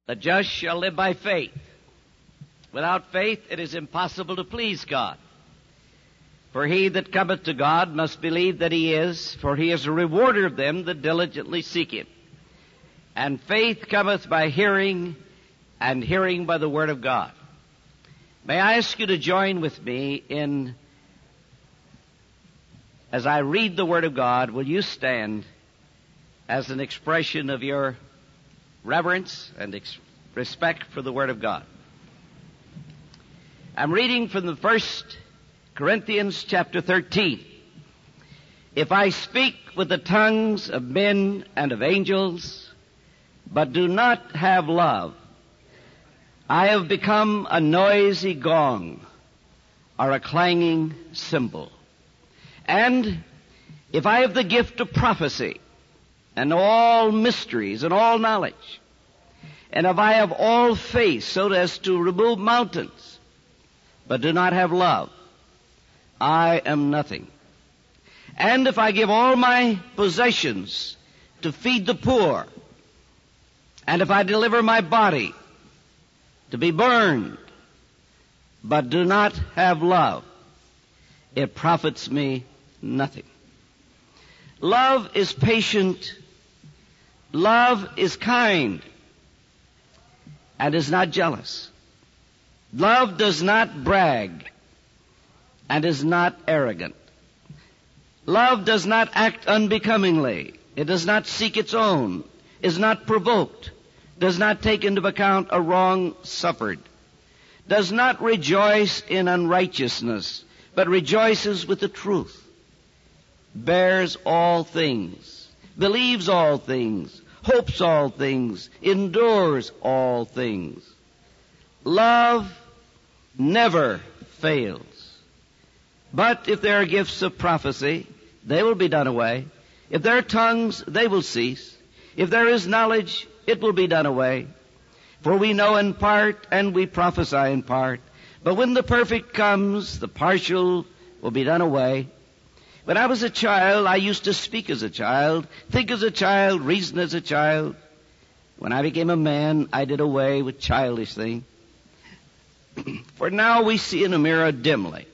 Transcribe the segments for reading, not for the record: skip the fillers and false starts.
The just shall live by faith. Without faith it is impossible to please God. For he that cometh to God must believe that he is, for he is a rewarder of them that diligently seek him. And faith cometh by hearing, and hearing by the word of God. May I ask you to join with me as I read the word of God, will you stand as an expression of your reverence and respect for the word of God? I'm reading from the 1 Corinthians chapter 13. If I speak with the tongues of men and of angels, but do not have love, I have become a noisy gong or a clanging cymbal. And if I have the gift of prophecy and know all mysteries and all knowledge, and if I have all faith so as to remove mountains, but do not have love, I am nothing. And if I give all my possessions to feed the poor, and if I deliver my body to be burned, but do not have love, it profits me nothing. Love is patient. Love is kind and is not jealous. Love does not brag and is not arrogant. Love does not act unbecomingly. It does not seek its own, is not provoked, does not take into account a wrong suffered, does not rejoice in unrighteousness, but rejoices with the truth, bears all things, believes all things, hopes all things, endures all things. Love never fails. But if there are gifts of prophecy, they will be done away. If there are tongues, they will cease. If there is knowledge, it will be done away. For we know in part, and we prophesy in part. But when the perfect comes, the partial will be done away. When I was a child, I used to speak as a child, think as a child, reason as a child. When I became a man, I did away with childish things. For now we see in a mirror dimly,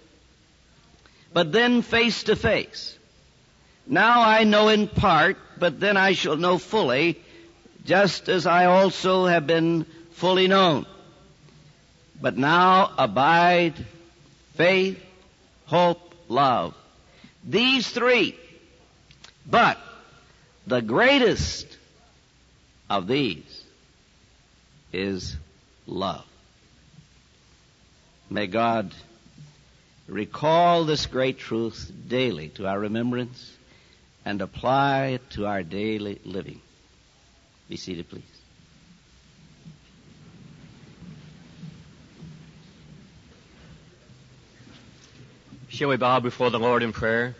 but then face to face. Now I know in part, but then I shall know fully, just as I also have been fully known. But now abide faith, hope, love. These three. But the greatest of these is love. May God recall this great truth daily to our remembrance and apply it to our daily living. Be seated, please. Shall we bow before the Lord in prayer?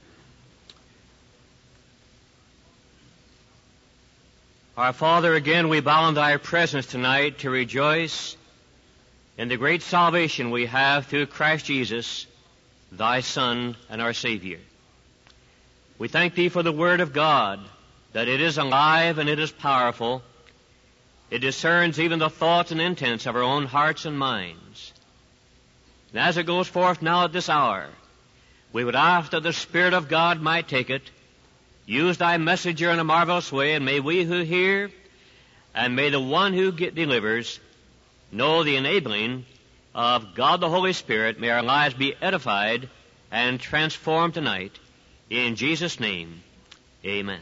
Our Father, again we bow in Thy presence tonight to rejoice in the great salvation we have through Christ Jesus, Thy Son and our Savior. We thank Thee for the Word of God, that it is alive and it is powerful. It discerns even the thoughts and intents of our own hearts and minds. And as it goes forth now at this hour, we would ask that the Spirit of God might take it, use Thy messenger in a marvelous way, and may we who hear, and may the one who delivers, know the enabling of God the Holy Spirit. May our lives be edified and transformed tonight. In Jesus' name, amen.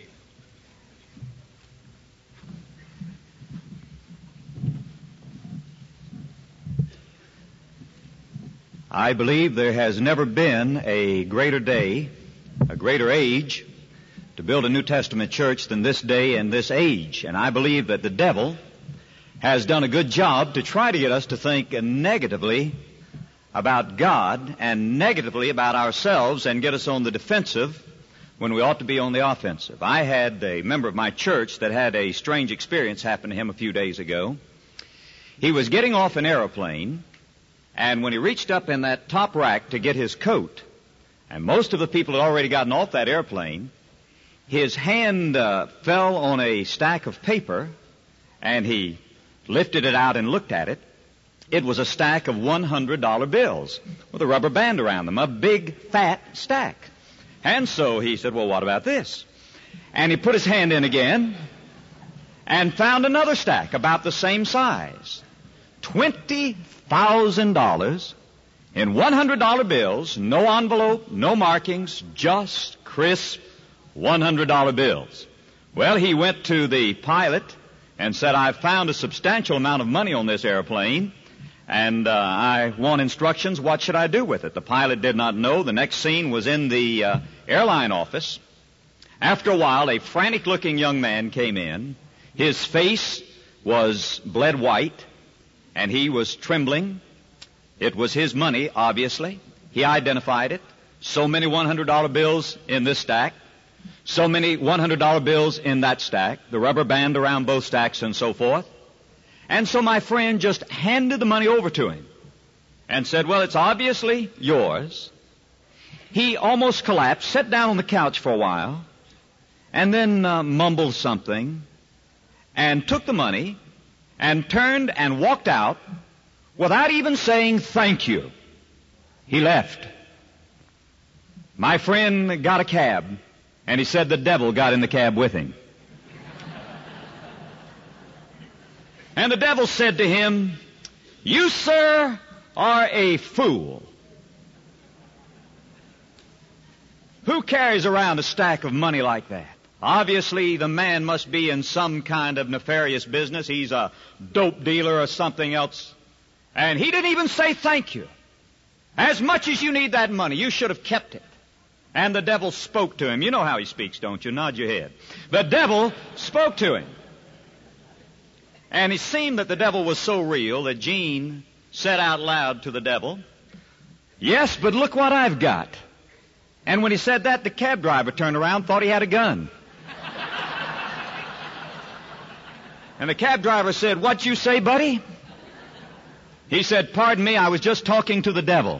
I believe there has never been a greater day, a greater age to build a New Testament church than this day and this age. And I believe that the devil has done a good job to try to get us to think negatively about God and negatively about ourselves and get us on the defensive when we ought to be on the offensive. I had a member of my church that had a strange experience happen to him a few days ago. He was getting off an airplane, and when he reached up in that top rack to get his coat, and most of the people had already gotten off that airplane, his hand fell on a stack of paper, and he lifted it out and looked at it, it was a stack of $100 bills with a rubber band around them, a big, fat stack. And so he said, well, what about this? And he put his hand in again and found another stack about the same size. $20,000 in $100 bills, no envelope, no markings, just crisp $100 bills. Well, he went to the pilot and said, I've found a substantial amount of money on this airplane, and I want instructions. What should I do with it? The pilot did not know. The next scene was in the airline office. After a while, a frantic-looking young man came in. His face was bled white, and he was trembling. It was his money, obviously. He identified it. So many $100 bills in this stack. So many $100 bills in that stack. The rubber band around both stacks and so forth. And so my friend just handed the money over to him and said, well, it's obviously yours. He almost collapsed, sat down on the couch for a while, and then mumbled something and took the money and turned and walked out without even saying thank you. He left. My friend got a cab, and he said the devil got in the cab with him. And the devil said to him, you, sir, are a fool. Who carries around a stack of money like that? Obviously, the man must be in some kind of nefarious business. He's a dope dealer or something else. And he didn't even say thank you. As much as you need that money, you should have kept it. And the devil spoke to him. You know how he speaks, don't you? Nod your head. The devil spoke to him. And it seemed that the devil was so real that Gene said out loud to the devil, yes, but look what I've got. And when he said that, the cab driver turned around, thought he had a gun. And the cab driver said, what you say, buddy? He said, pardon me, I was just talking to the devil.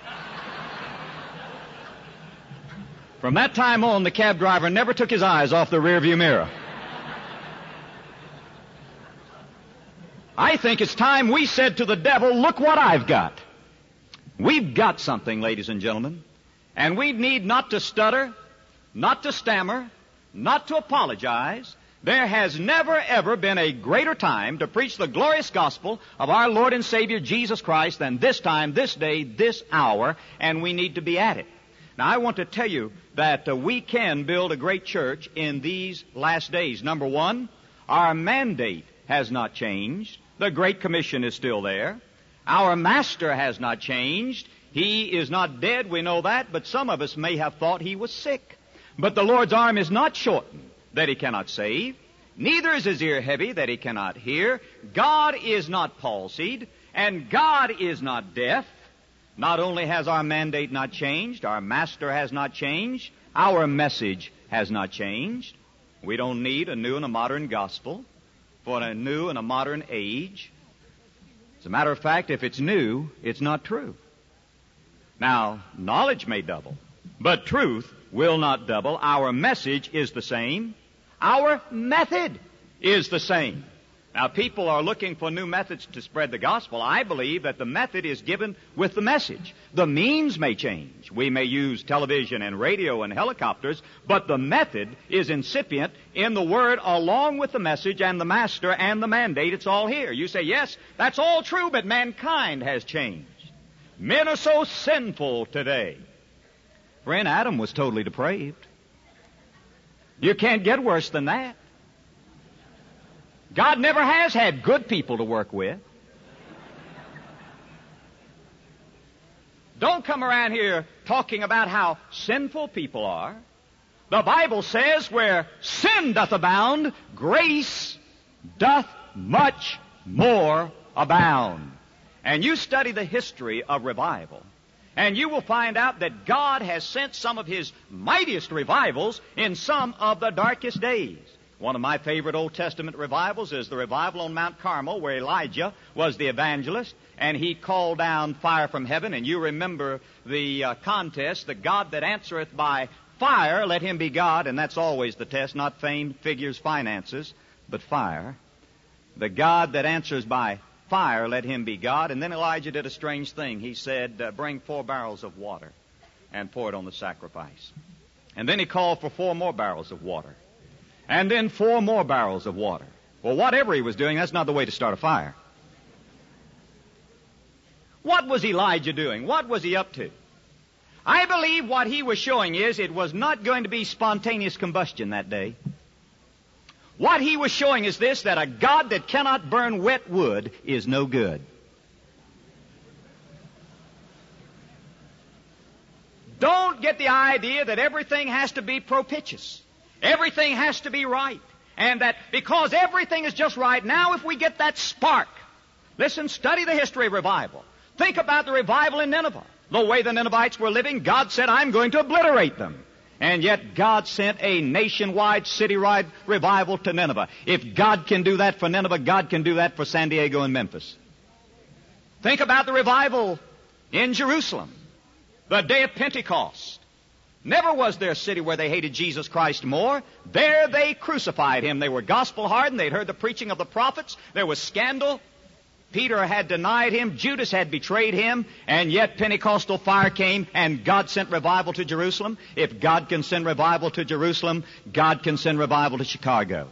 From that time on, the cab driver never took his eyes off the rearview mirror. I think it's time we said to the devil, look what I've got. We've got something, ladies and gentlemen. And we need not to stutter, not to stammer, not to apologize. There has never, ever been a greater time to preach the glorious gospel of our Lord and Savior Jesus Christ than this time, this day, this hour, and we need to be at it. Now, I want to tell you that we can build a great church in these last days. Number one, our mandate has not changed. The Great Commission is still there. Our master has not changed. He is not dead, we know that, but some of us may have thought he was sick. But the Lord's arm is not shortened that he cannot save. Neither is his ear heavy that he cannot hear. God is not palsied, and God is not deaf. Not only has our mandate not changed, our master has not changed, our message has not changed. We don't need a new and a modern gospel for a new and a modern age. As a matter of fact, if it's new, it's not true. Now, knowledge may double, but truth will not double. Our message is the same. Our method is the same. Now, people are looking for new methods to spread the gospel. I believe that the method is given with the message. The means may change. We may use television and radio and helicopters, but the method is incipient in the Word along with the message and the master and the mandate. It's all here. You say, yes, that's all true, but mankind has changed. Men are so sinful today. Friend, Adam was totally depraved. You can't get worse than that. God never has had good people to work with. Don't come around here talking about how sinful people are. The Bible says where sin doth abound, grace doth much more abound. And you study the history of revival, and you will find out that God has sent some of His mightiest revivals in some of the darkest days. One of my favorite Old Testament revivals is the revival on Mount Carmel, where Elijah was the evangelist, and he called down fire from heaven. And you remember the contest, the God that answereth by fire, let him be God, and that's always the test, not fame, figures, finances, but fire. The God that answers by fire, let him be God. And then Elijah did a strange thing. He said, bring 4 barrels of water and pour it on the sacrifice. And then he called for 4 more barrels of water. And then 4 more barrels of water. Well, whatever he was doing, that's not the way to start a fire. What was Elijah doing? What was he up to? I believe what he was showing is it was not going to be spontaneous combustion that day. What he was showing is this, that a God that cannot burn wet wood is no good. Don't get the idea that everything has to be propitious. Everything has to be right. And that because everything is just right, now if we get that spark, listen, study the history of revival. Think about the revival in Nineveh. The way the Ninevites were living, God said, I'm going to obliterate them. And yet God sent a nationwide, citywide revival to Nineveh. If God can do that for Nineveh, God can do that for San Diego and Memphis. Think about the revival in Jerusalem, the day of Pentecost. Never was there a city where they hated Jesus Christ more. There they crucified him. They were gospel hardened. They'd heard the preaching of the prophets. There was scandal. Peter had denied him. Judas had betrayed him. And yet Pentecostal fire came and God sent revival to Jerusalem. If God can send revival to Jerusalem, God can send revival to Chicago.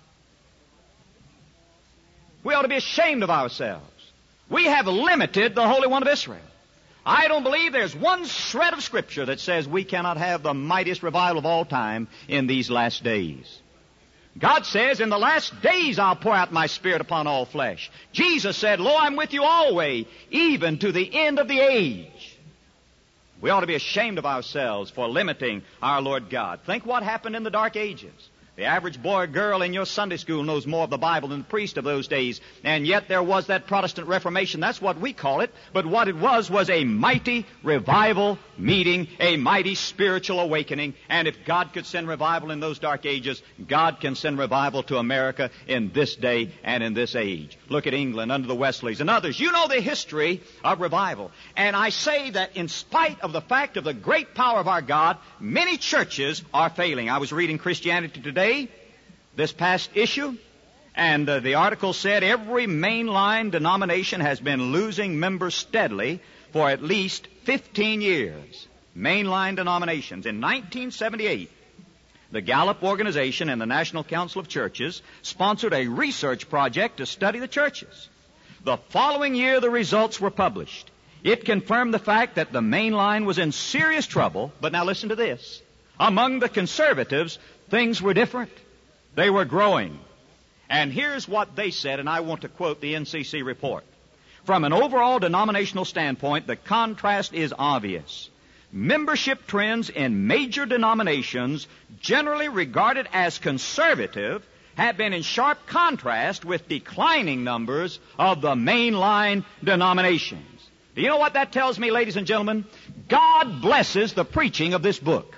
We ought to be ashamed of ourselves. We have limited the Holy One of Israel. I don't believe there's one shred of Scripture that says we cannot have the mightiest revival of all time in these last days. God says, in the last days I'll pour out my Spirit upon all flesh. Jesus said, Lo, I'm with you always, even to the end of the age. We ought to be ashamed of ourselves for limiting our Lord God. Think what happened in the Dark Ages. The average boy or girl in your Sunday school knows more of the Bible than the priest of those days. And yet there was that Protestant Reformation. That's what we call it. But what it was a mighty revival meeting, a mighty spiritual awakening. And if God could send revival in those dark ages, God can send revival to America in this day and in this age. Look at England under the Wesleys and others. You know the history of revival. And I say that in spite of the fact of the great power of our God, many churches are failing. I was reading Christianity Today this past issue, and the article said every mainline denomination has been losing members steadily for at least 15 years. Mainline denominations. In 1978, the Gallup Organization and the National Council of Churches sponsored a research project to study the churches. The following year, the results were published. It confirmed the fact that the mainline was in serious trouble, but now listen to this. Among the conservatives, things were different. They were growing. And here's what they said, and I want to quote the NCC report. From an overall denominational standpoint, the contrast is obvious. Membership trends in major denominations, generally regarded as conservative, have been in sharp contrast with declining numbers of the mainline denominations. Do you know what that tells me, ladies and gentlemen? God blesses the preaching of this book.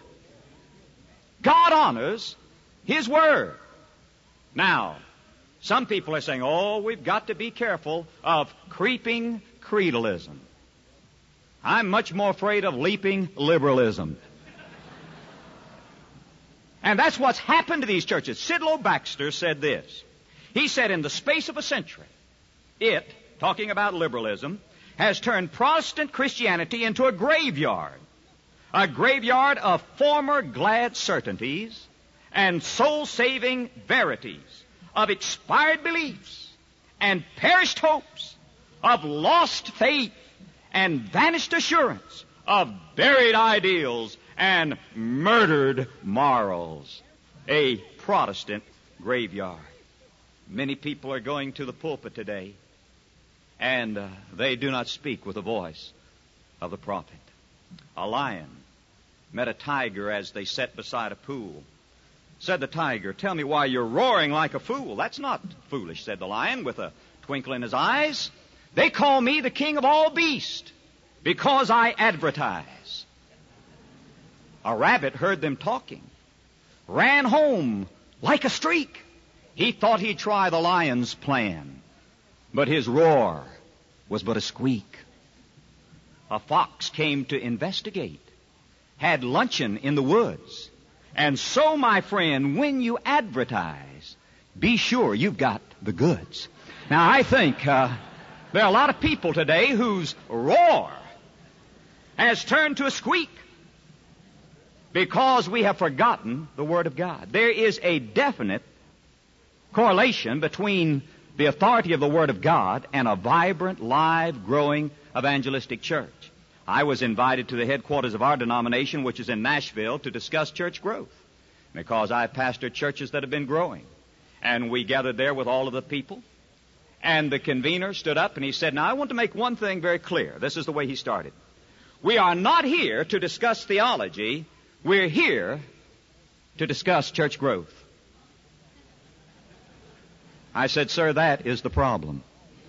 God honors His Word. Now, some people are saying, oh, we've got to be careful of creeping creedalism. I'm much more afraid of leaping liberalism. And that's what's happened to these churches. Sidlow Baxter said this. He said, in the space of a century, it, talking about liberalism, has turned Protestant Christianity into a graveyard of former glad certainties and soul-saving verities, of expired beliefs and perished hopes, of lost faith and vanished assurance, of buried ideals and murdered morals. A Protestant graveyard. Many people are going to the pulpit today, and they do not speak with the voice of the prophet. A lion met a tiger as they sat beside a pool. Said the tiger, tell me why you're roaring like a fool. That's not foolish, said the lion with a twinkle in his eyes. They call me the king of all beasts because I advertise. A rabbit heard them talking, ran home like a streak. He thought he'd try the lion's plan, but his roar was but a squeak. A fox came to investigate, had luncheon in the woods. And so, my friend, when you advertise, be sure you've got the goods. Now, I think there are a lot of people today whose roar has turned to a squeak because we have forgotten the Word of God. There is a definite correlation between the authority of the Word of God and a vibrant, live, growing evangelistic church. I was invited to the headquarters of our denomination, which is in Nashville, to discuss church growth, because I pastored churches that have been growing. And we gathered there with all of the people, and the convener stood up and he said, now I want to make one thing very clear. This is the way he started. We are not here to discuss theology. We're here to discuss church growth. I said, sir, that is the problem.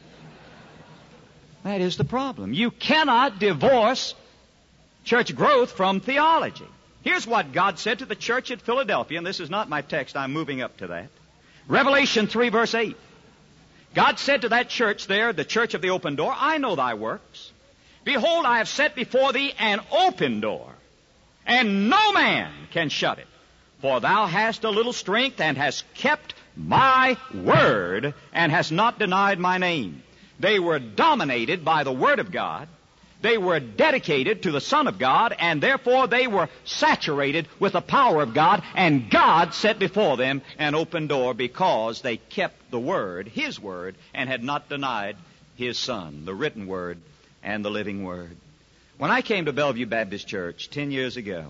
That is the problem. You cannot divorce church growth from theology. Here's what God said to the church at Philadelphia, and this is not my text. I'm moving up to that. Revelation 3, verse 8. God said to that church there, the church of the open door, I know thy works. Behold, I have set before thee an open door, and no man can shut it. For thou hast a little strength, and hast kept my word, and hast not denied my name. They were dominated by the Word of God. They were dedicated to the Son of God, and therefore they were saturated with the power of God, and God set before them an open door because they kept the Word, His Word, and had not denied His Son, the written Word and the living Word. When I came to Bellevue Baptist Church 10 years ago,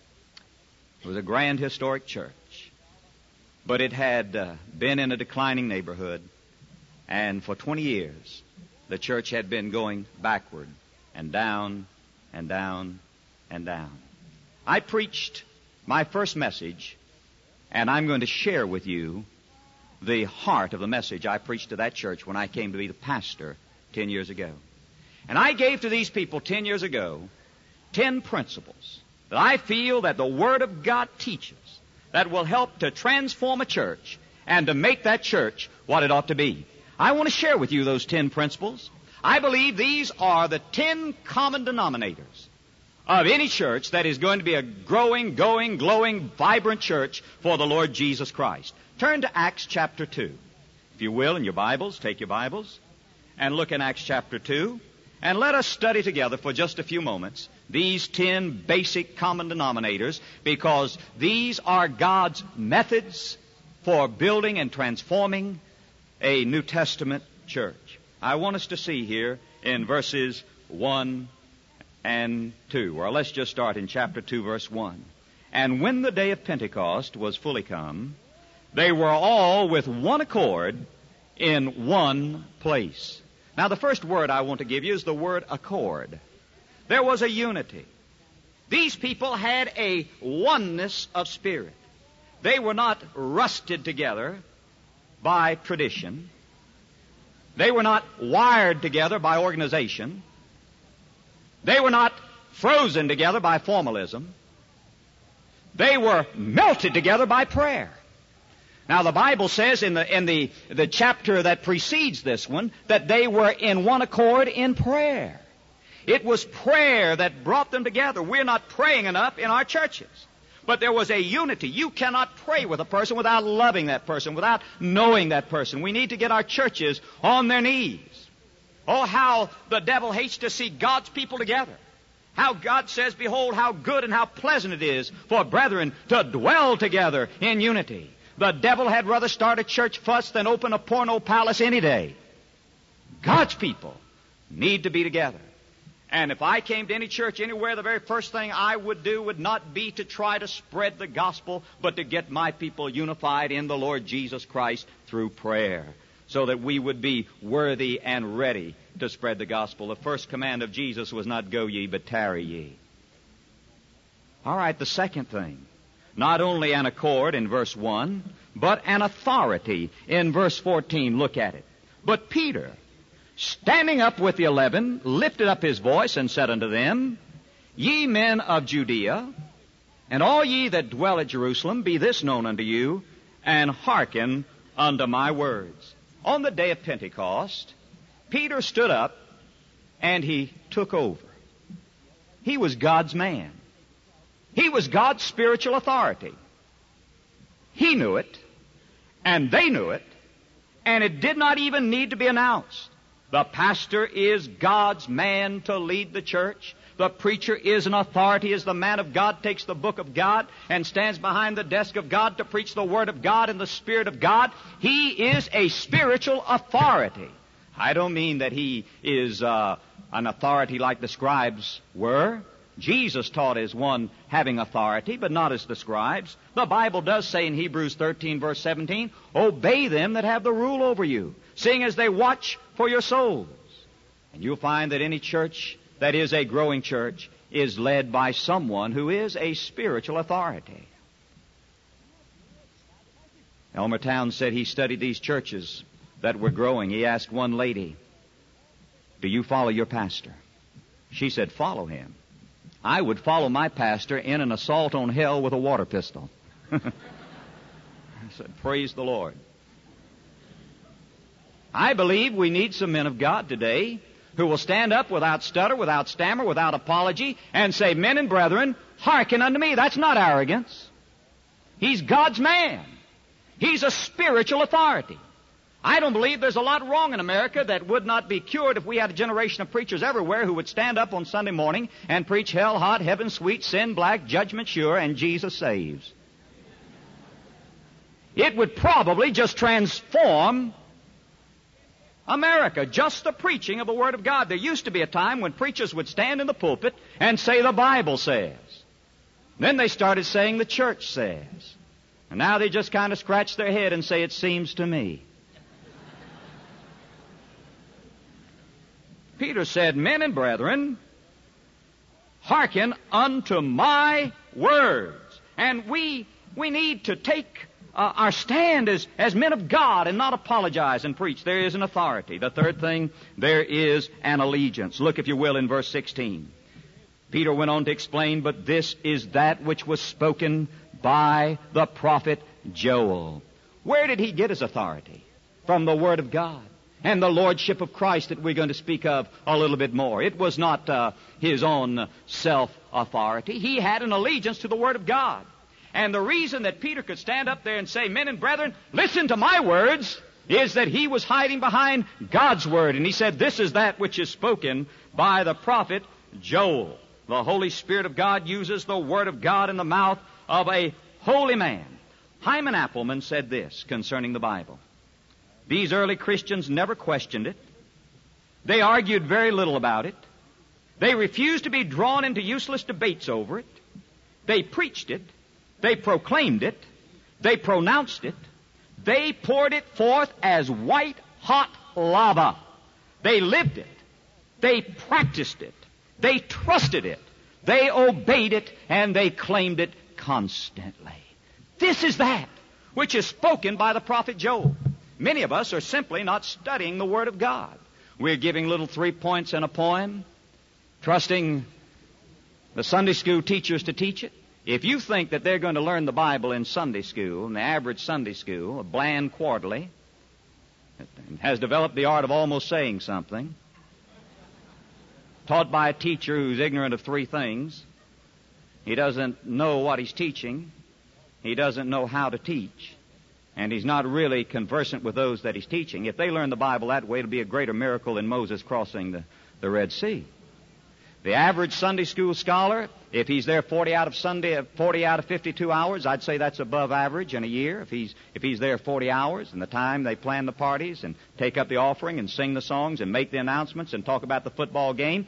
it was a grand historic church, but it had been in a declining neighborhood, and for 20 years the church had been going backward and down and down and down. I preached my first message, and I'm going to share with you the heart of the message I preached to that church when I came to be the pastor 10 years ago. And I gave to these people 10 years ago 10 principles that I feel that the Word of God teaches that will help to transform a church and to make that church what it ought to be. I want to share with you those 10 principles. I believe these are the 10 common denominators of any church that is going to be a growing, going, glowing, vibrant church for the Lord Jesus Christ. Turn to Acts chapter 2. If you will, in your Bibles, take your Bibles and look in Acts chapter 2. And let us study together for just a few moments these 10 basic common denominators, because these are God's methods for building and transforming a New Testament church. I want us to see here in verses 1 and 2, or let's just start in chapter 2, verse 1. And when the day of Pentecost was fully come, they were all with one accord in one place. Now, the first word I want to give you is the word accord. There was a unity. These people had a oneness of spirit. They were not rusted together by tradition. They were not wired together by organization. They were not frozen together by formalism. They were melted together by prayer. Now, the Bible says in the chapter that precedes this one that they were in one accord in prayer. It was prayer that brought them together. We're not praying enough in our churches. But there was a unity. You cannot pray with a person without loving that person, without knowing that person. We need to get our churches on their knees. Oh, how the devil hates to see God's people together. How God says, behold, how good and how pleasant it is for brethren to dwell together in unity. The devil had rather start a church fuss than open a porno palace any day. God's people need to be together. And if I came to any church anywhere, the very first thing I would do would not be to try to spread the gospel, but to get my people unified in the Lord Jesus Christ through prayer, so that we would be worthy and ready to spread the gospel. The first command of Jesus was not go ye, but tarry ye. All right, the second thing. Not only an accord in verse 1, but an authority in verse 14. Look at it. But Peter, standing up with the 11, lifted up his voice and said unto them, Ye men of Judea, and all ye that dwell at Jerusalem, be this known unto you, and hearken unto my words. On the day of Pentecost, Peter stood up and he took over. He was God's man. He was God's spiritual authority. He knew it, and they knew it, And it did not even need to be announced. The pastor is God's man to lead the church. The preacher is an authority as the man of God takes the book of God and stands behind the desk of God to preach the word of God in the Spirit of God. He is a spiritual authority. I don't mean that he is an authority like the scribes were. Jesus taught as one having authority, but not as the scribes. The Bible does say in Hebrews 13, verse 17, obey them that have the rule over you, seeing as they watch for your souls. And you'll find that any church that is a growing church is led by someone who is a spiritual authority. Elmer Towns said he studied these churches that were growing. He asked one lady, do you follow your pastor? She said, follow him. I would follow my pastor in an assault on hell with a water pistol. I said, praise the Lord. I believe we need some men of God today who will stand up without stutter, without stammer, without apology, and say, men and brethren, hearken unto me. That's not arrogance. He's God's man. He's a spiritual authority. I don't believe there's a lot wrong in America that would not be cured if we had a generation of preachers everywhere who would stand up on Sunday morning and preach hell hot, heaven sweet, sin black, judgment sure, and Jesus saves. It would probably just transform America, just the preaching of the Word of God. There used to be a time when preachers would stand in the pulpit and say the Bible says. Then they started saying the church says. And now they just kind of scratch their head and say it seems to me. Peter said, men and brethren, hearken unto my words. And we need to take our stand as men of God and not apologize and preach. There is an authority. The third thing, there is an allegiance. Look, if you will, in verse 16. Peter went on to explain, but this is that which was spoken by the prophet Joel. Where did he get his authority? From the Word of God and the Lordship of Christ that we're going to speak of a little bit more. It was not his own self-authority. He had an allegiance to the Word of God. And the reason that Peter could stand up there and say, men and brethren, listen to my words, is that he was hiding behind God's Word. And he said, this is that which is spoken by the prophet Joel. The Holy Spirit of God uses the Word of God in the mouth of a holy man. Hyman Appleman said this concerning the Bible. These early Christians never questioned it. They argued very little about it. They refused to be drawn into useless debates over it. They preached it. They proclaimed it. They pronounced it. They poured it forth as white-hot lava. They lived it. They practiced it. They trusted it. They obeyed it, and they claimed it constantly. This is that which is spoken by the prophet Joel. Many of us are simply not studying the Word of God. We're giving little 3 points in a poem, trusting the Sunday school teachers to teach it. If you think that they're going to learn the Bible in Sunday school, in the average Sunday school, a bland quarterly, has developed the art of almost saying something, taught by a teacher who's ignorant of 3 things, he doesn't know what he's teaching, he doesn't know how to teach, and he's not really conversant with those that he's teaching. If they learn the Bible that way, it'll be a greater miracle than Moses crossing the Red Sea. The average Sunday school scholar, if he's there 40 out of 52 hours, I'd say that's above average in a year. If he's there 40 hours, and the time they plan the parties and take up the offering and sing the songs and make the announcements and talk about the football game,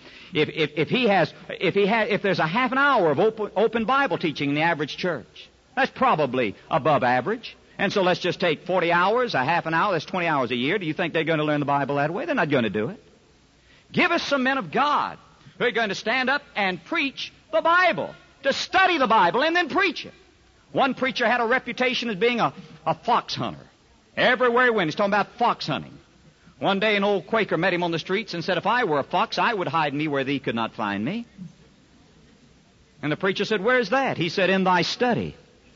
if there's a half an hour of open Bible teaching in the average church, that's probably above average. And so let's just take 40 hours, a half an hour, that's 20 hours a year. Do you think they're going to learn the Bible that way? They're not going to do it. Give us some men of God who are going to stand up and preach the Bible, to study the Bible and then preach it. One preacher had a reputation as being a fox hunter. Everywhere he went, he's talking about fox hunting. One day an old Quaker met him on the streets and said, if I were a fox, I would hide me where thee could not find me. And the preacher said, where's that? He said, in thy study.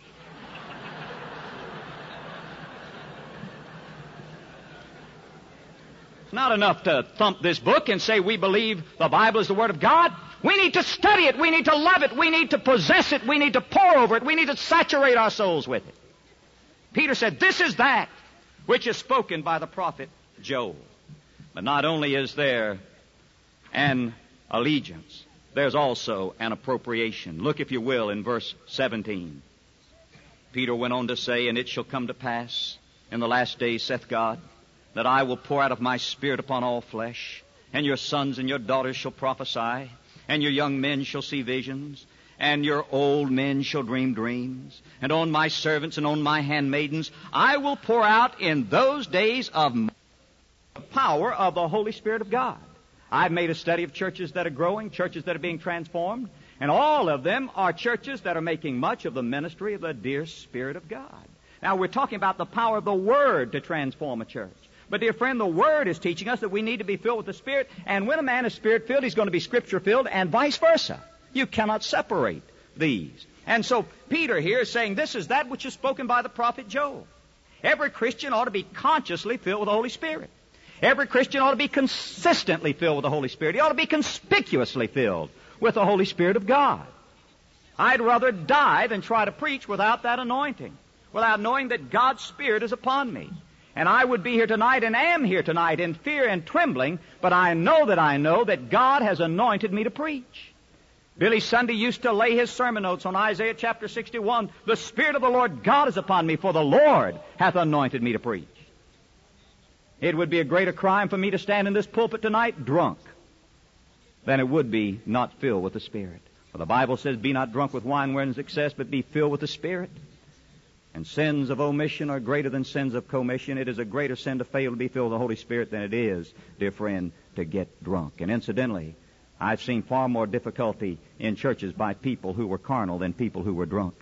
It's not enough to thump this book and say we believe the Bible is the Word of God. We need to study it. We need to love it. We need to possess it. We need to pore over it. We need to saturate our souls with it. Peter said, this is that which is spoken by the prophet Joel. But not only is there an allegiance, there's also an appropriation. Look, if you will, in verse 17. Peter went on to say, "And it shall come to pass in the last days, saith God, that I will pour out of my Spirit upon all flesh, and your sons and your daughters shall prophesy, and your young men shall see visions, and your old men shall dream dreams. And on my servants and on my handmaidens I will pour out in those days of the power of the Holy Spirit of God." I've made a study of churches that are growing, churches that are being transformed, and all of them are churches that are making much of the ministry of the dear Spirit of God. Now, we're talking about the power of the Word to transform a church. But, dear friend, the Word is teaching us that we need to be filled with the Spirit, and when a man is Spirit-filled, he's going to be Scripture-filled, and vice versa. You cannot separate these. And so Peter here is saying this is that which is spoken by the prophet Joel. Every Christian ought to be consciously filled with the Holy Spirit. Every Christian ought to be consistently filled with the Holy Spirit. He ought to be conspicuously filled with the Holy Spirit of God. I'd rather die than try to preach without that anointing, without knowing that God's Spirit is upon me. And I would be here tonight and am here tonight in fear and trembling, but I know that God has anointed me to preach. Billy Sunday used to lay his sermon notes on Isaiah chapter 61. "The Spirit of the Lord God is upon me, for the Lord hath anointed me to preach." It would be a greater crime for me to stand in this pulpit tonight drunk than it would be not filled with the Spirit. For the Bible says, "Be not drunk with wine wherein is excess, but be filled with the Spirit." And sins of omission are greater than sins of commission. It is a greater sin to fail to be filled with the Holy Spirit than it is, dear friend, to get drunk. And incidentally, I've seen far more difficulty in churches by people who were carnal than people who were drunk.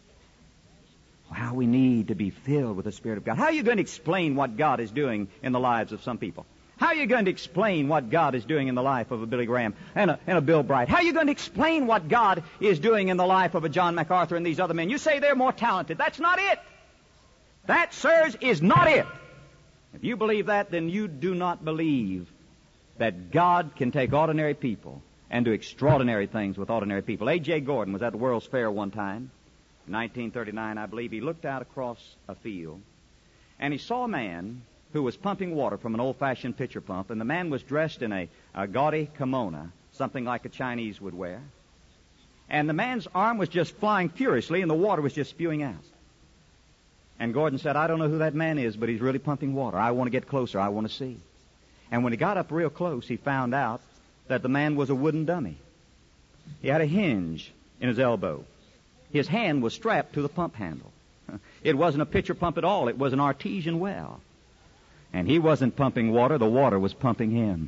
How we need to be filled with the Spirit of God. How are you going to explain what God is doing in the lives of some people? How are you going to explain what God is doing in the life of a Billy Graham and a Bill Bright? How are you going to explain what God is doing in the life of a John MacArthur and these other men? You say they're more talented. That's not it. That, sirs, is not it. If you believe that, then you do not believe that God can take ordinary people and do extraordinary things with ordinary people. A.J. Gordon was at the World's Fair one time, in 1939, I believe. He looked out across a field, and he saw a man who was pumping water from an old-fashioned pitcher pump, and the man was dressed in a gaudy kimono, something like a Chinese would wear. And the man's arm was just flying furiously, and the water was just spewing out. And Gordon said, "I don't know who that man is, but he's really pumping water. I want to get closer. I want to see." And when he got up real close, he found out that the man was a wooden dummy. He had a hinge in his elbow. His hand was strapped to the pump handle. It wasn't a pitcher pump at all. It was an artesian well. And he wasn't pumping water. The water was pumping him.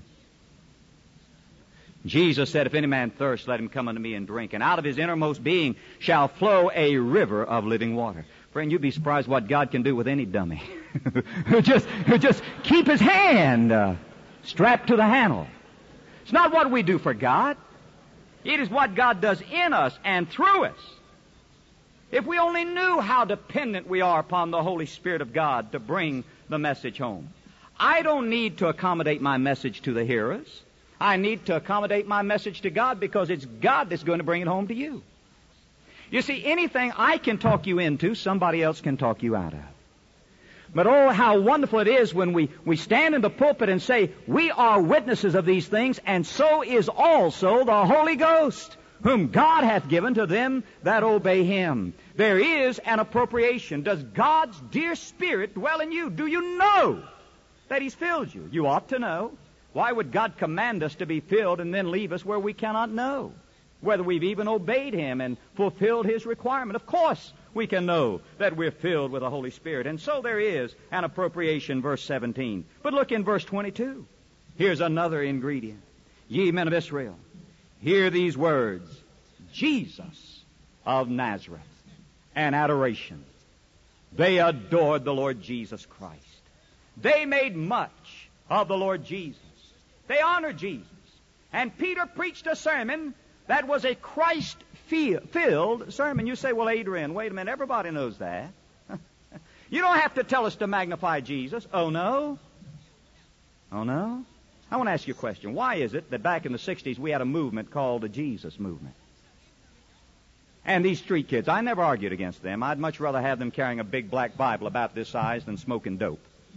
Jesus said, "If any man thirst, let him come unto me and drink. And out of his innermost being shall flow a river of living water." Friend, you'd be surprised what God can do with any dummy. who just keep his hand strapped to the handle. It's not what we do for God. It is what God does in us and through us. If we only knew how dependent we are upon the Holy Spirit of God to bring the message home. I don't need to accommodate my message to the hearers. I need to accommodate my message to God because it's God that's going to bring it home to you. You see, anything I can talk you into, somebody else can talk you out of. But oh, how wonderful it is when we stand in the pulpit and say, "We are witnesses of these things, and so is also the Holy Ghost, whom God hath given to them that obey Him." There is an appropriation. Does God's dear Spirit dwell in you? Do you know that He's filled you? You ought to know. Why would God command us to be filled and then leave us where we cannot know whether we've even obeyed Him and fulfilled His requirement? Of course we can know that we're filled with the Holy Spirit. And so there is an appropriation, verse 17. But look in verse 22. Here's another ingredient. "Ye men of Israel, hear these words, Jesus of Nazareth." And adoration. They adored the Lord Jesus Christ. They made much of the Lord Jesus. They honored Jesus. And Peter preached a sermon that was a Christ-filled sermon. You say, "Well, Adrian, wait a minute, everybody knows that." You don't have to tell us to magnify Jesus. Oh, no? Oh, no? I want to ask you a question. Why is it that back in the 60s we had a movement called the Jesus movement? And these street kids, I never argued against them. I'd much rather have them carrying a big black Bible about this size than smoking dope.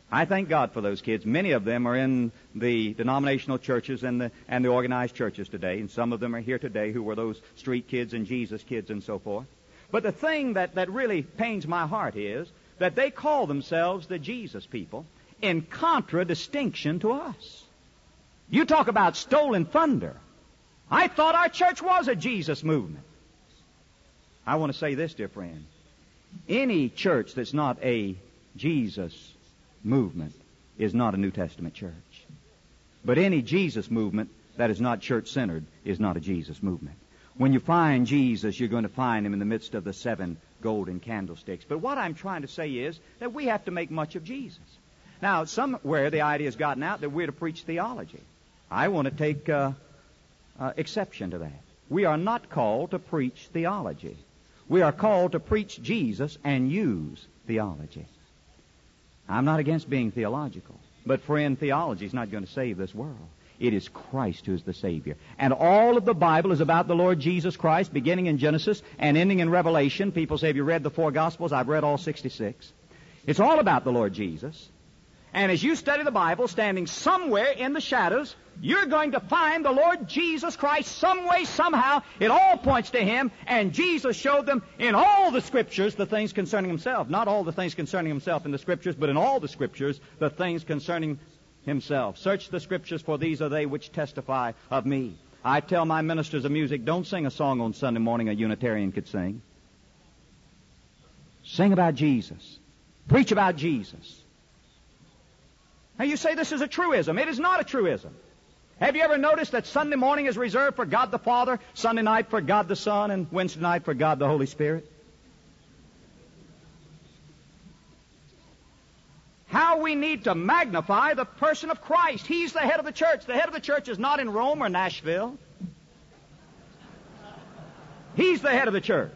I thank God for those kids. Many of them are in the denominational churches and the organized churches today, and some of them are here today who were those street kids and Jesus kids and so forth. But the thing that really pains my heart is that they call themselves the Jesus people in contradistinction to us. You talk about stolen thunder. I thought our church was a Jesus movement. I want to say this, dear friend. Any church that's not a Jesus movement is not a New Testament church. But any Jesus movement that is not church-centered is not a Jesus movement. When you find Jesus, you're going to find him in the midst of the 7 golden candlesticks. But what I'm trying to say is that we have to make much of Jesus. Now, somewhere the idea has gotten out that we're to preach theology. I want to take exception to that. We are not called to preach theology. We are called to preach Jesus and use theology. I'm not against being theological, but friend, theology is not going to save this world. It is Christ who is the Savior. And all of the Bible is about the Lord Jesus Christ, beginning in Genesis and ending in Revelation. People say, have you read the 4 Gospels? I've read all 66. It's all about the Lord Jesus. And as you study the Bible, standing somewhere in the shadows, you're going to find the Lord Jesus Christ some way, somehow. It all points to Him, and Jesus showed them in all the Scriptures the things concerning Himself. Not all the things concerning Himself in the Scriptures, but in all the Scriptures the things concerning Himself. Search the Scriptures, for these are they which testify of me. I tell my ministers of music, don't sing a song on Sunday morning a Unitarian could sing. Sing about Jesus. Preach about Jesus. Now you say this is a truism. It is not a truism. Have you ever noticed that Sunday morning is reserved for God the Father, Sunday night for God the Son, and Wednesday night for God the Holy Spirit? How we need to magnify the person of Christ. He's the head of the church. The head of the church is not in Rome or Nashville. He's the head of the church.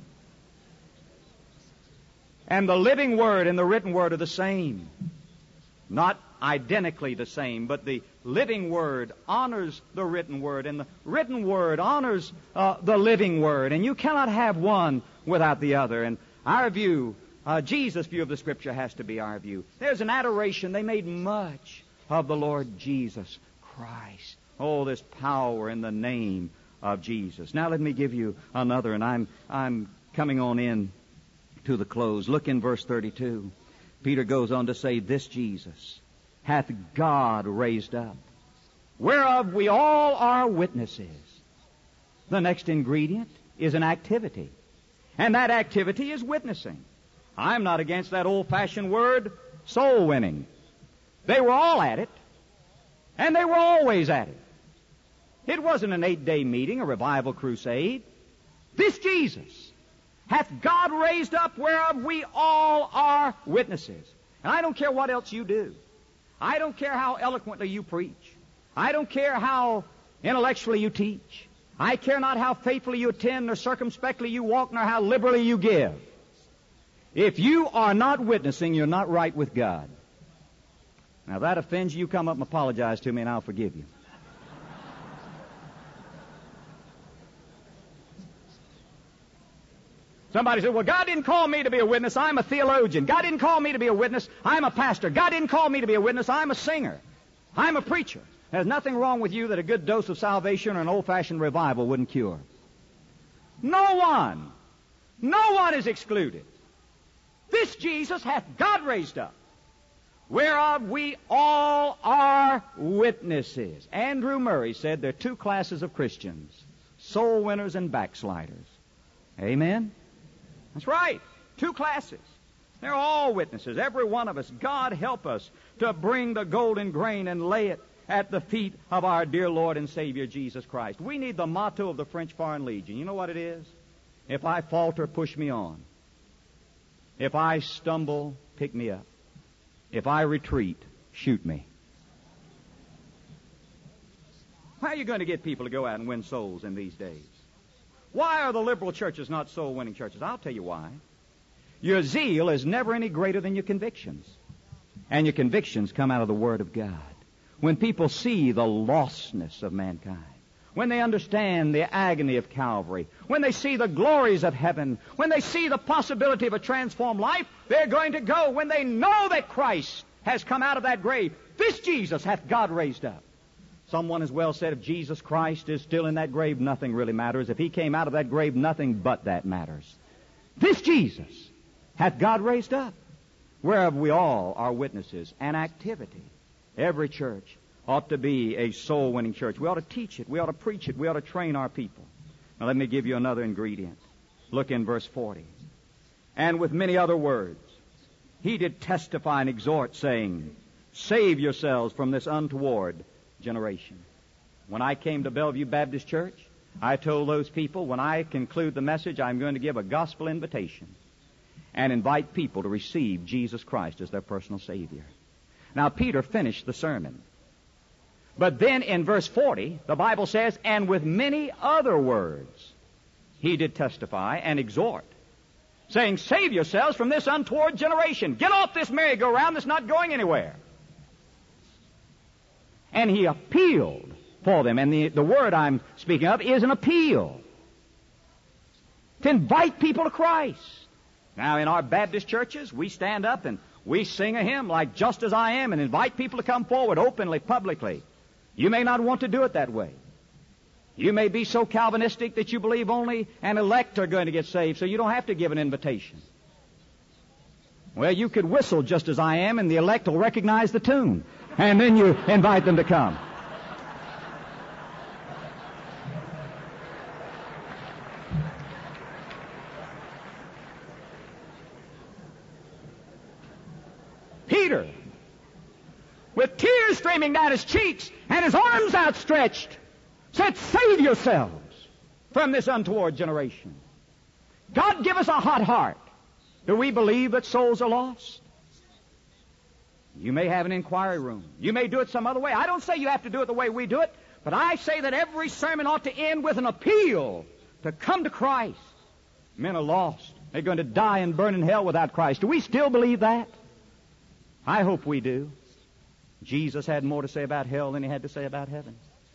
And the living word and the written word are the same. Not identically the same, but the living word honors the written word, and the written word honors the living word, and you cannot have one without the other. And our view, Jesus' view of the Scripture has to be our view. There's an adoration. They made much of the Lord Jesus Christ. Oh, there's power in the name of Jesus. Now let me give you another, and I'm coming on in to the close. Look in verse 32. Peter goes on to say, this Jesus hath God raised up, whereof we all are witnesses. The next ingredient is an activity, and that activity is witnessing. I'm not against that old-fashioned word, soul winning. They were all at it, and they were always at it. It wasn't an 8-day meeting, a revival crusade. This Jesus hath God raised up, whereof we all are witnesses. And I don't care what else you do. I don't care how eloquently you preach. I don't care how intellectually you teach. I care not how faithfully you attend, nor circumspectly you walk, nor how liberally you give. If you are not witnessing, you're not right with God. Now, if that offends you, come up and apologize to me, and I'll forgive you. Somebody said, well, God didn't call me to be a witness. I'm a theologian. God didn't call me to be a witness. I'm a pastor. God didn't call me to be a witness. I'm a singer. I'm a preacher. There's nothing wrong with you that a good dose of salvation or an old-fashioned revival wouldn't cure. No one is excluded. This Jesus hath God raised up, whereof we all are witnesses. Andrew Murray said there are 2 classes of Christians, soul winners and backsliders. Amen? That's right. 2 classes. They're all witnesses, every one of us. God help us to bring the golden grain and lay it at the feet of our dear Lord and Savior Jesus Christ. We need the motto of the French Foreign Legion. You know what it is? If I falter, push me on. If I stumble, pick me up. If I retreat, shoot me. How are you going to get people to go out and win souls in these days? Why are the liberal churches not soul-winning churches? I'll tell you why. Your zeal is never any greater than your convictions. And your convictions come out of the Word of God. When people see the lostness of mankind, when they understand the agony of Calvary, when they see the glories of heaven, when they see the possibility of a transformed life, they're going to go. When they know that Christ has come out of that grave. This Jesus hath God raised up. Someone has well said, if Jesus Christ is still in that grave, nothing really matters. If he came out of that grave, nothing but that matters. This Jesus hath God raised up, whereof we all are witnesses. An activity. Every church ought to be a soul-winning church. We ought to teach it. We ought to preach it. We ought to train our people. Now let me give you another ingredient. Look in verse 40. And with many other words, he did testify and exhort, saying, save yourselves from this untoward generation. When I came to Bellevue Baptist Church, I told those people, when I conclude the message, I'm going to give a gospel invitation and invite people to receive Jesus Christ as their personal Savior. Now, Peter finished the sermon. But then in verse 40, the Bible says, and with many other words, he did testify and exhort, saying, save yourselves from this untoward generation. Get off this merry-go-round that's not going anywhere. And he appealed for them. And the word I'm speaking of is an appeal. To invite people to Christ. Now, in our Baptist churches, we stand up and we sing a hymn like Just As I Am and invite people to come forward openly, publicly. You may not want to do it that way. You may be so Calvinistic that you believe only an elect are going to get saved, so you don't have to give an invitation. Well, you could whistle Just As I Am, and the elect will recognize the tune. And then you invite them to come. Peter, with tears streaming down his cheeks and his arms outstretched, said, save yourselves from this untoward generation. God give us a hot heart. Do we believe that souls are lost? You may have an inquiry room. You may do it some other way. I don't say you have to do it the way we do it, but I say that every sermon ought to end with an appeal to come to Christ. Men are lost. They're going to die and burn in hell without Christ. Do we still believe that? I hope we do. Jesus had more to say about hell than he had to say about heaven.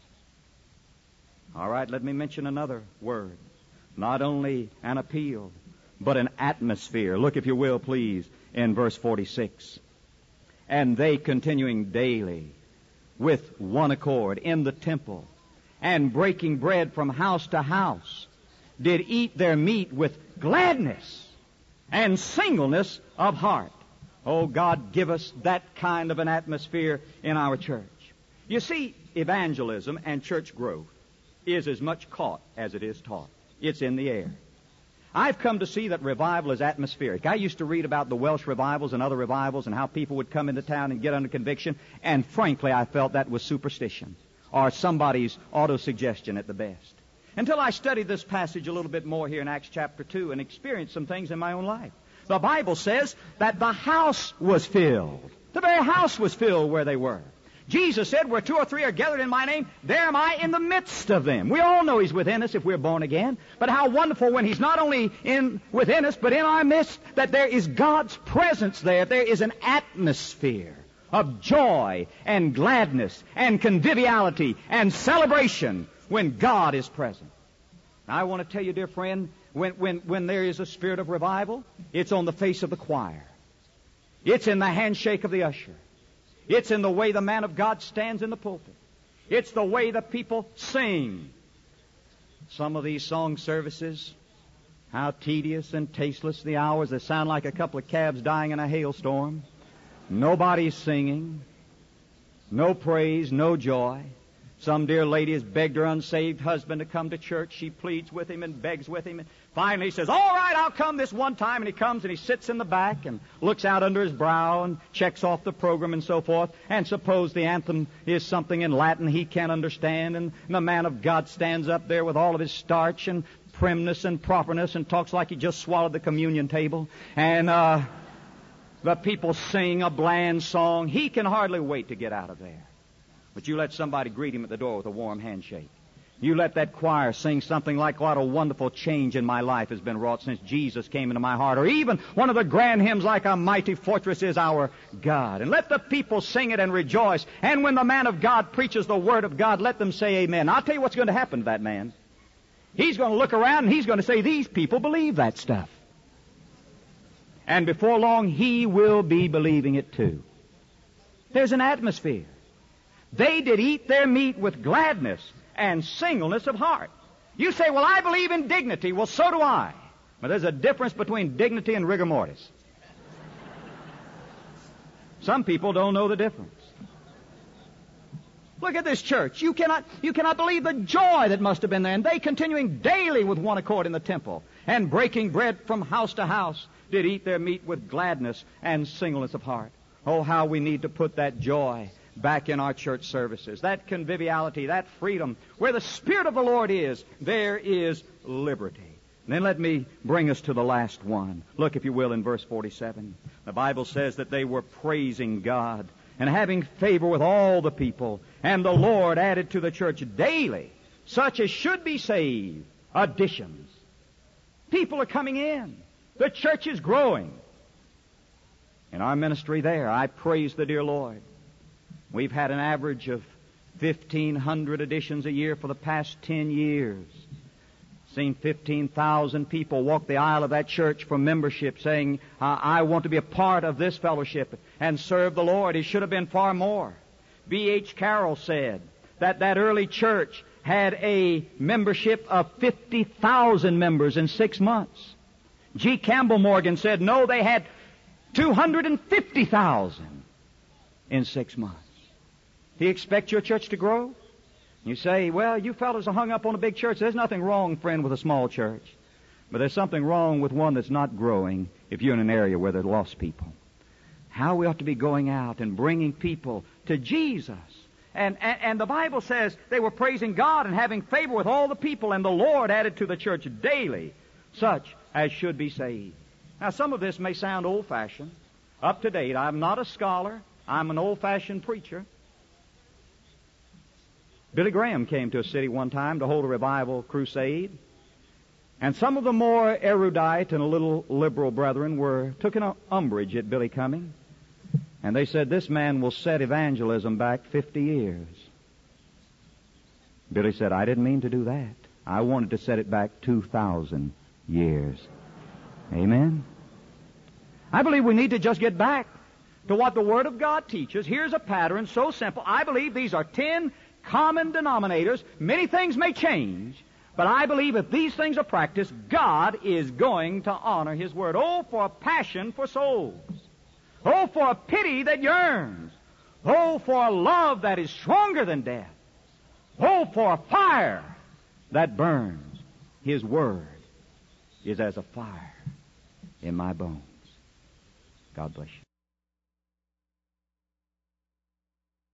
All right, let me mention another word. Not only an appeal, but an atmosphere. Look, if you will, please, in verse 46. And they, continuing daily with one accord in the temple, and breaking bread from house to house, did eat their meat with gladness and singleness of heart. Oh, God, give us that kind of an atmosphere in our church. You see, evangelism and church growth is as much caught as it is taught. It's in the air. I've come to see that revival is atmospheric. I used to read about the Welsh revivals and other revivals and how people would come into town and get under conviction, and frankly, I felt that was superstition or somebody's autosuggestion at the best. Until I studied this passage a little bit more here in Acts chapter 2 and experienced some things in my own life. The Bible says that the house was filled. The very house was filled where they were. Jesus said, where two or three are gathered in my name, there am I in the midst of them. We all know he's within us if we're born again. But how wonderful when he's not only within us, but in our midst, that there is God's presence there. There is an atmosphere of joy and gladness and conviviality and celebration when God is present. Now, I want to tell you, dear friend, when there is a spirit of revival, it's on the face of the choir. It's in the handshake of the usher. It's in the way the man of God stands in the pulpit. It's the way the people sing. Some of these song services, how tedious and tasteless the hours. They sound like a couple of calves dying in a hailstorm. Nobody's singing. No praise, no joy. Some dear lady has begged her unsaved husband to come to church. She pleads with him and begs with him. And finally he says, all right, I'll come this one time. And he comes and he sits in the back and looks out under his brow and checks off the program and so forth. And suppose the anthem is something in Latin he can't understand. And the man of God stands up there with all of his starch and primness and properness and talks like he just swallowed the communion table. And the people sing a bland song. He can hardly wait to get out of there. But you let somebody greet him at the door with a warm handshake. You let that choir sing something like, what a wonderful change in my life has been wrought since Jesus came into my heart. Or even one of the grand hymns like, a mighty fortress is our God. And let the people sing it and rejoice. And when the man of God preaches the word of God, let them say amen. I'll tell you what's going to happen to that man. He's going to look around and he's going to say, these people believe that stuff. And before long, he will be believing it too. There's an atmosphere. They did eat their meat with gladness and singleness of heart. You say, well, I believe in dignity. Well, so do I. But there's a difference between dignity and rigor mortis. Some people don't know the difference. Look at this church. You cannot believe the joy that must have been there. And they, continuing daily with one accord in the temple and breaking bread from house to house, did eat their meat with gladness and singleness of heart. Oh, how we need to put that joy back in our church services. That conviviality, that freedom. Where the Spirit of the Lord is, there is liberty. And then let me bring us to the last one. Look, if you will, in verse 47. The Bible says that they were praising God and having favor with all the people. And the Lord added to the church daily such as should be saved. Additions. People are coming in. The church is growing. In our ministry there, I praise the dear Lord. We've had an average of 1,500 additions a year for the past 10 years. Seen 15,000 people walk the aisle of that church for membership saying, I want to be a part of this fellowship and serve the Lord. It should have been far more. B.H. Carroll said that early church had a membership of 50,000 members in 6 months. G. Campbell Morgan said, no, they had 250,000 in 6 months. Do you expect your church to grow? You say, well, you fellows are hung up on a big church. There's nothing wrong, friend, with a small church. But there's something wrong with one that's not growing if you're in an area where there are lost people. How we ought to be going out and bringing people to Jesus. And the Bible says they were praising God and having favor with all the people, and the Lord added to the church daily such as should be saved. Now, some of this may sound old-fashioned, up to date. I'm not a scholar. I'm an old-fashioned preacher. Billy Graham came to a city one time to hold a revival crusade. And some of the more erudite and a little liberal brethren took an umbrage at Billy coming. And they said, this man will set evangelism back 50 years. Billy said, I didn't mean to do that. I wanted to set it back 2,000 years. Amen? I believe we need to just get back to what the Word of God teaches. Here's a pattern so simple. I believe these are 10 common denominators. Many things may change, but I believe if these things are practiced, God is going to honor His Word. Oh, for a passion for souls. Oh, for a pity that yearns. Oh, for a love that is stronger than death. Oh, for a fire that burns. His Word is as a fire in my bones. God bless you.